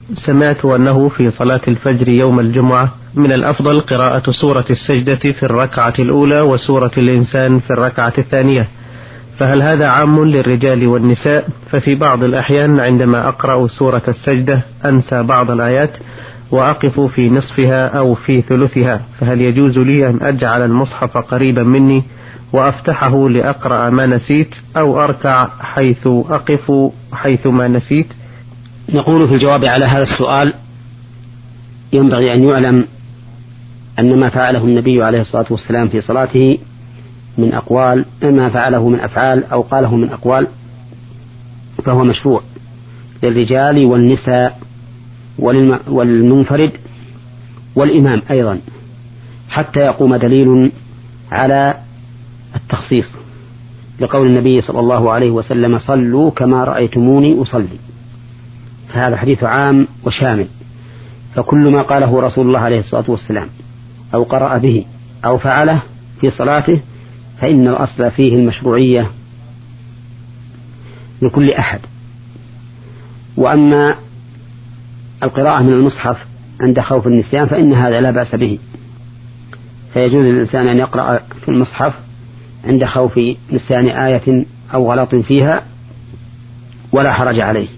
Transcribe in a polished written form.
سمعت أنه في صلاة الفجر يوم الجمعة من الأفضل قراءة سورة السجدة في الركعة الأولى وسورة الإنسان في الركعة الثانية، فهل هذا عام للرجال والنساء؟ ففي بعض الأحيان عندما أقرأ سورة السجدة أنسى بعض الآيات وأقف في نصفها أو في ثلثها، فهل يجوز لي أن أجعل المصحف قريبا مني وأفتحه لأقرأ ما نسيت، أو أركع حيث أقف حيث ما نسيت؟ نقول في الجواب على هذا السؤال: ينبغي أن يعلم أن ما فعله النبي عليه الصلاة والسلام في صلاته من أقوال، ما فعله من أفعال أو قاله من أقوال، فهو مشروع للرجال والنساء والمنفرد والإمام أيضا، حتى يقوم دليل على التخصيص، لقول النبي صلى الله عليه وسلم: صلوا كما رأيتموني أصلي. فهذا حديث عام وشامل، فكل ما قاله رسول الله عليه الصلاة والسلام أو قرأ به أو فعله في صلاته فإن الأصل فيه المشروعية لكل أحد. وأما القراءة من المصحف عند خوف النسيان فإن هذا لا بأس به، فيجوز للإنسان أن يقرأ في المصحف عند خوف نسيان آية أو غلط فيها ولا حرج عليه.